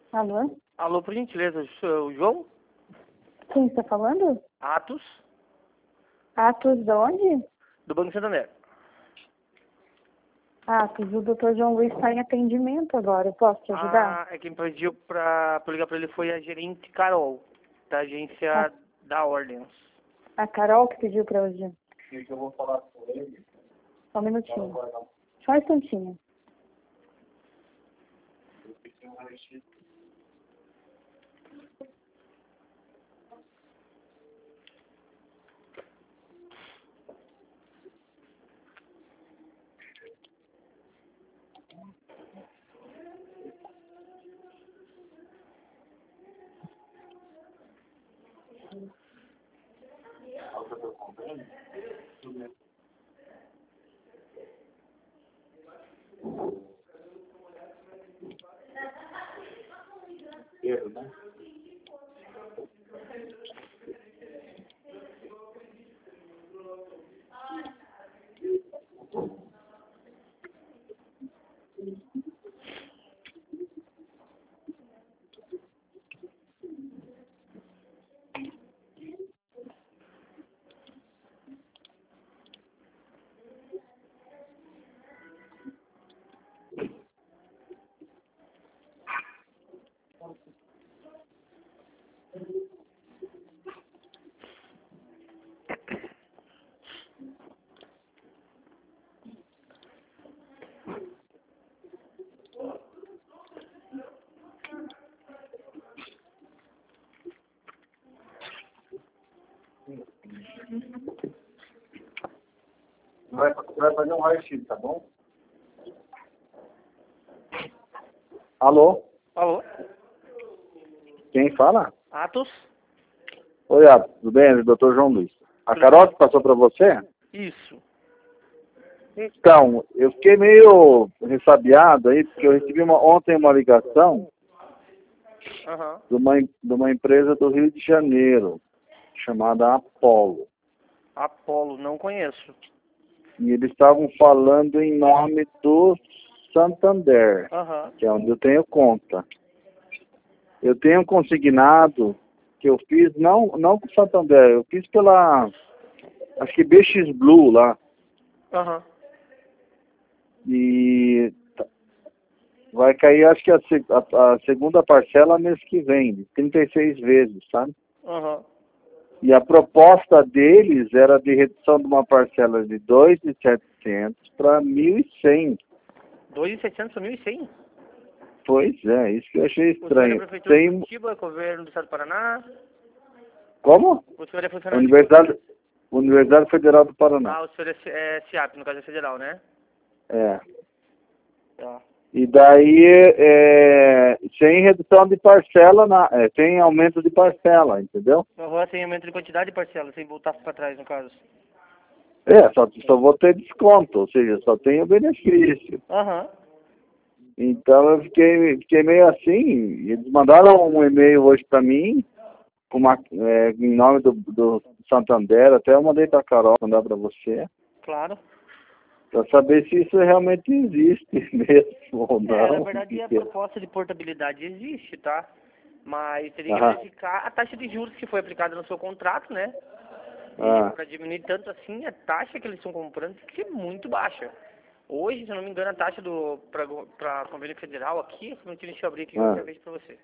Alô? Alô, por gentileza, o João? Quem está falando? Atos, Atos de onde? do Banco Santander. Atos, o Dr. João Luiz está em atendimento agora. Eu posso te ajudar? Quem pediu pra ligar pra ele foi a gerente Carol, da agência da Ordens. A Carol que pediu para hoje. Que eu vou falar com ele. Só um minutinho. Só um instantinho. Pedro, né? Vai fazer um raio-x, tá bom? Alô? Alô? Quem fala? Atos? Oi, Atos, tudo bem? Dr. João Luiz. A Carol que passou para você? Isso. Então, eu fiquei meio ressabiado aí, porque eu recebi ontem uma ligação Aham. de uma empresa do Rio de Janeiro, chamada Apollo. Apolo, não conheço. E eles estavam falando em nome do Santander, Aham. que é onde eu tenho conta. Eu tenho consignado que eu fiz, não com o Santander, eu fiz pela, acho que BX Blue lá. Aham. E vai cair, acho que a segunda parcela mês que vem, de 36 vezes, sabe? Aham. E a proposta deles era de redução de uma parcela de 2.700 para 1.100. 2.700 a 1.100? Pois é, isso que eu achei O senhor é estranho. Prefeitura de Tem... Curitiba, governo do Estado do Paraná? Como? O senhor é funcionário de... Universidade Federal do Paraná. O senhor é SIAP, no caso é federal, né? É. Tá. E daí, sem redução de parcela, sem aumento de parcela, entendeu? Aham, sem aumento de quantidade de parcela, sem voltar para trás, no caso. Só vou ter desconto, ou seja, só tenho benefício. Aham. Então eu fiquei meio assim, eles mandaram um e-mail hoje para mim, com em nome do Santander, até eu mandei para a Carol mandar para você, Claro. para saber se isso realmente existe mesmo ou não. Na verdade a proposta de portabilidade existe, tá? Mas teria que verificar a taxa de juros que foi aplicada no seu contrato, né? E para diminuir tanto assim, a taxa que eles estão comprando tem que ser muito baixa. Hoje, se eu não me engano, a taxa para convênio federal aqui, se não deixa eu abrir aqui qualquer vez para você.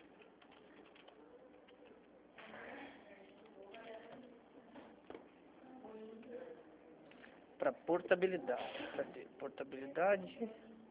Para portabilidade. Cadê? Portabilidade.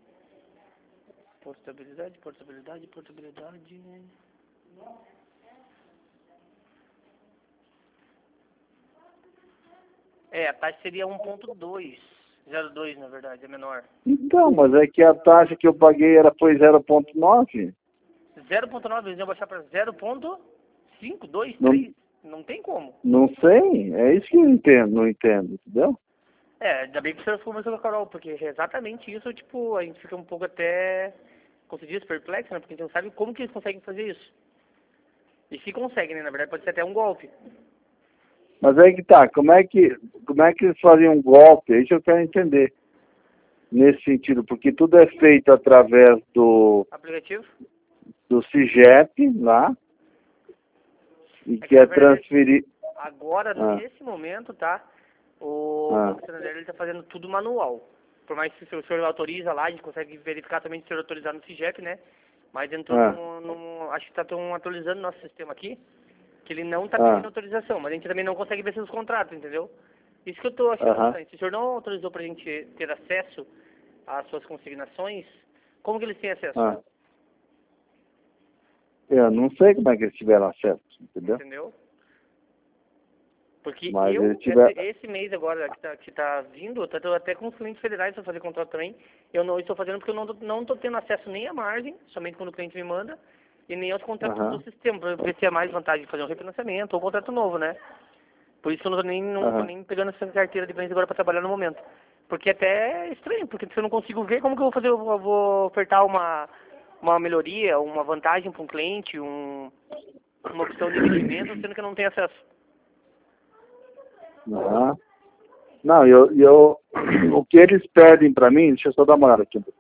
A taxa seria 1.2. 0,2 na verdade, é menor. Então, mas é que a taxa que eu paguei foi 0,9. 0,9, eles iam baixar para 0,5, 2, 3. Não tem como. Não sei, é isso que eu não entendo, entendeu? Ainda bem que o senhor conversou com a Carol, porque é exatamente isso, tipo, a gente fica um pouco até, como se diz, perplexo, né? Porque a gente não sabe como que eles conseguem fazer isso. E se conseguem, né? Na verdade pode ser até um golpe. Mas aí que tá, como é que eles faziam um golpe? Isso eu quero entender. Nesse sentido, porque tudo é feito através do Aplicativo? do CIGEP lá e quer transferir. Agora, nesse momento, tá? O Banco Santander está fazendo tudo manual. Por mais que o senhor autoriza lá, a gente consegue verificar também se o senhor autorizar no CIGEP, né? Mas entrou acho que estão atualizando nosso sistema aqui, que ele não está pedindo autorização, mas a gente também não consegue ver seus contratos, entendeu? Isso que eu estou achando bastante. Se o senhor não autorizou para a gente ter acesso às suas consignações, como que eles têm acesso? Eu não sei como é que eles tiveram acesso, entendeu? Entendeu? Porque mas esse mês agora que tá vindo, eu tô até com os clientes federais para fazer contrato também. Eu não estou fazendo porque eu não estou tendo acesso nem à margem, somente quando o cliente me manda, e nem aos contratos do sistema, para ver se é mais vantagem de fazer um refinanciamento ou um contrato novo, né? Por isso que eu não tô nem pegando essa carteira de bens agora para trabalhar no momento. Porque até é estranho, porque se eu não consigo ver, como que eu vou fazer? Eu vou ofertar uma melhoria, uma vantagem para um cliente, uma opção de investimento, sendo que eu não tenho acesso. Não, o que eles pedem para mim, deixa eu só dar uma olhada aqui.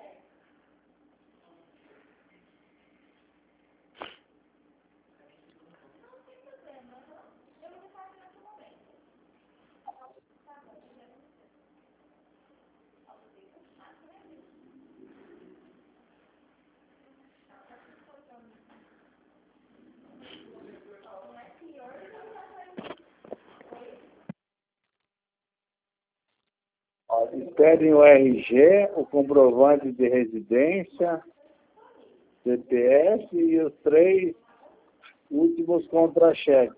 Eles pedem o RG, o comprovante de residência, CPF e os 3 últimos contra-cheques.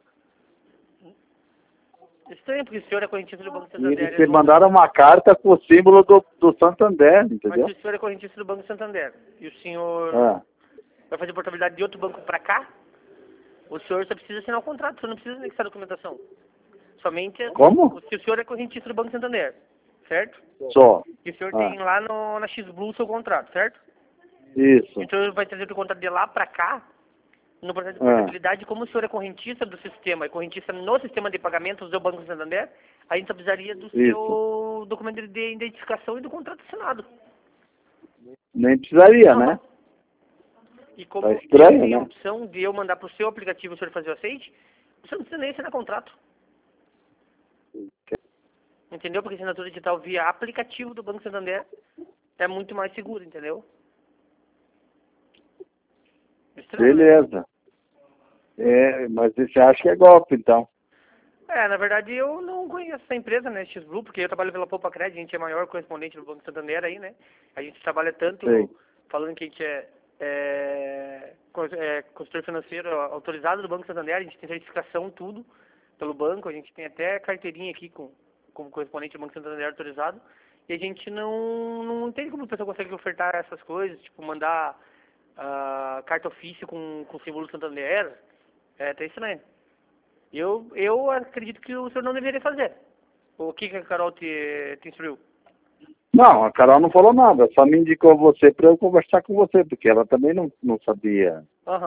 Estranho, porque o senhor é correntista do Banco Santander. E eles mandaram uma carta com o símbolo do Santander, entendeu? Mas se o senhor é correntista do Banco Santander e o senhor vai fazer portabilidade de outro banco para cá, o senhor só precisa assinar o contrato, o senhor não precisa anexar a documentação. Somente... Como? Se o senhor é correntista do Banco Santander, certo? Só. E o senhor tem lá na X-Blue o seu contrato, certo? Isso. Então ele vai trazer o contrato de lá para cá, no processo de portabilidade, como o senhor é correntista do sistema, é correntista no sistema de pagamentos do Banco Santander, a gente só precisaria do seu documento de identificação e do contrato assinado. Nem precisaria, né? E como estranho, tem né? a opção de eu mandar para o seu aplicativo o senhor fazer o aceite, o senhor não precisa nem assinar contrato. Entendeu? Porque a assinatura digital via aplicativo do Banco Santander é muito mais seguro, entendeu? Estranho, beleza. Né? Mas você acha que é golpe, então? Na verdade eu não conheço essa empresa, né, X-Blue, porque eu trabalho pela Poupa Crédito, a gente é maior correspondente do Banco Santander aí, né? A gente trabalha tanto falando que a gente é consultor financeiro autorizado do Banco Santander, a gente tem certificação, tudo, pelo banco, a gente tem até carteirinha aqui como correspondente do Banco Santander autorizado, e a gente não entende como a pessoa consegue ofertar essas coisas, tipo, mandar carta ofício com símbolo Santander, até estranho. Eu acredito que o senhor não deveria fazer. O que a Carol te instruiu? Não, a Carol não falou nada, só me indicou você para eu conversar com você, porque ela também não sabia.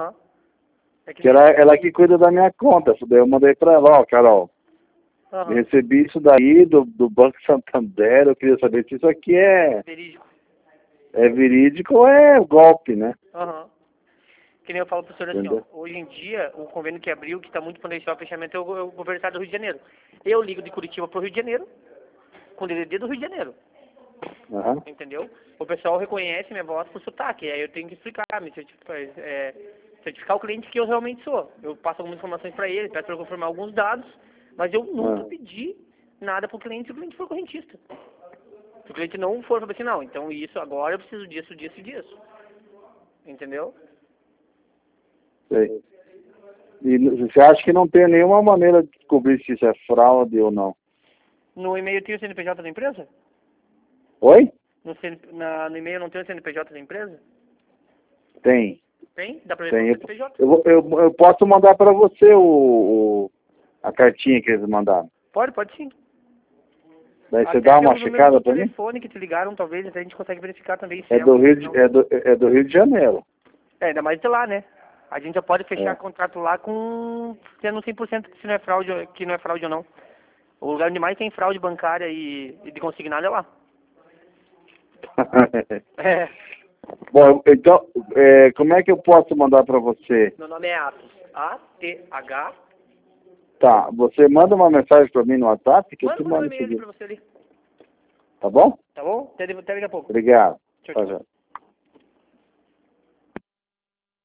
Ela que cuida da minha conta, daí eu mandei para ela, Carol, recebi isso daí do Banco Santander, eu queria saber se isso aqui é verídico. É verídico ou é golpe, né? Que nem eu falo pro senhor assim, hoje em dia, o convênio que abriu, que está muito potencial fechamento, é o governo do estado do Rio de Janeiro. Eu ligo de Curitiba pro Rio de Janeiro, com o DDD do Rio de Janeiro. Entendeu? O pessoal reconhece minha voz por sotaque, aí eu tenho que explicar, certificar o cliente que eu realmente sou. Eu passo algumas informações para ele, peço para ele confirmar alguns dados, mas eu nunca pedi nada pro cliente se o cliente for correntista. Se o cliente não for, assim, não, então isso agora eu preciso disso, disso e disso. Entendeu? Sei. E você acha que não tem nenhuma maneira de descobrir se isso é fraude ou não? No e-mail tem o CNPJ da empresa? Oi? No e-mail não tem o CNPJ da empresa? Tem. Tem? Dá pra ver o CNPJ? Eu posso mandar para você a cartinha que eles mandaram. Pode sim. Daí você dá uma checada para mim? O telefone que te ligaram, talvez, até a gente consegue verificar também. Se é do Rio de Janeiro. Ainda mais de lá, né? A gente já pode fechar contrato lá tendo 100% se não é fraude, que não é fraude ou não. O lugar onde mais tem fraude bancária e de consignado é lá. Bom, então, como é que eu posso mandar para você? Meu nome é Athos. A-T-H. Tá, você manda uma mensagem para mim no WhatsApp que eu te Manda um mando e-mail ali seguir. pra você ali. Tá bom? Tá bom? Até daqui a pouco. Obrigado. Tchau, Tchau, tchau. tchau.